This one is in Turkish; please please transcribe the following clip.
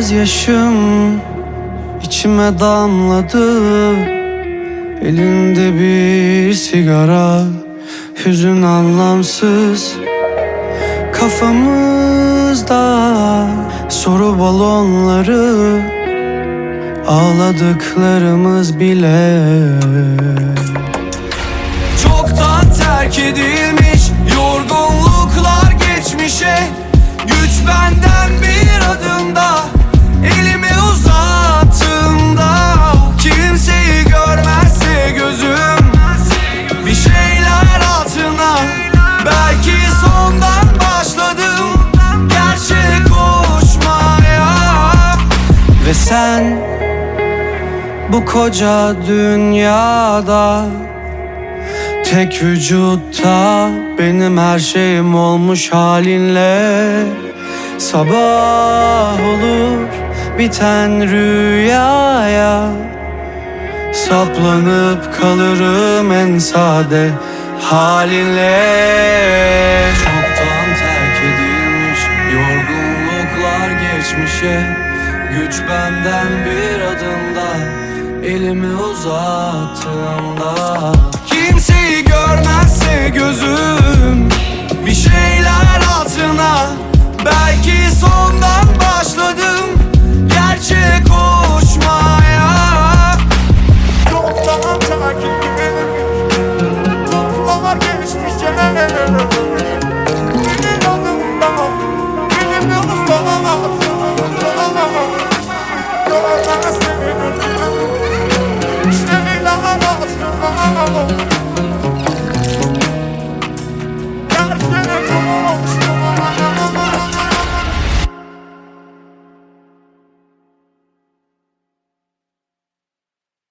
gözyaşım içime damladı. Elinde bir sigara, hüzün anlamsız. Kafamızda soru balonları, ağladıklarımız bile çoktan terk edilmiş. Yorgunluklar geçmişe, güç benden bir adımda. Elimi uzattığımda kimseyi görmezse gözüm, bir şeyler altına. Belki sondan başladım gerçek koşmaya. Ve sen bu koca dünyada, tek vücutta benim her şeyim olmuş halinle. Sabah olur biten rüyaya, saplanıp kalırım en sade halinle. Çoktan terk edilmiş yorgunluklar geçmişe, güç benden bir adımda. Elimi uzattığımda kimseyi görmezse gözüm, bir şeyler altına. Belki sondan başladım gerçek koşmaya. Çoktan terk edilmiş yollar geçmişe, bir adımda elimi uzattığımda görmezsin, şeyler altına.